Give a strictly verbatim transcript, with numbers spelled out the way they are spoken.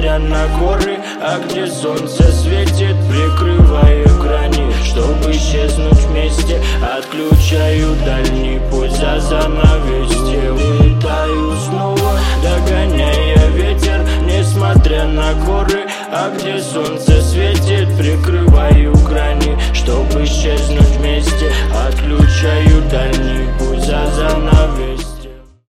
несмотря на горы. А где солнце светит, прикрываю грани, чтобы исчезнуть вместе. Отключаю дальний путь за занавесье. Улетаю снова, догоняя ветер, несмотря на горы. А где солнце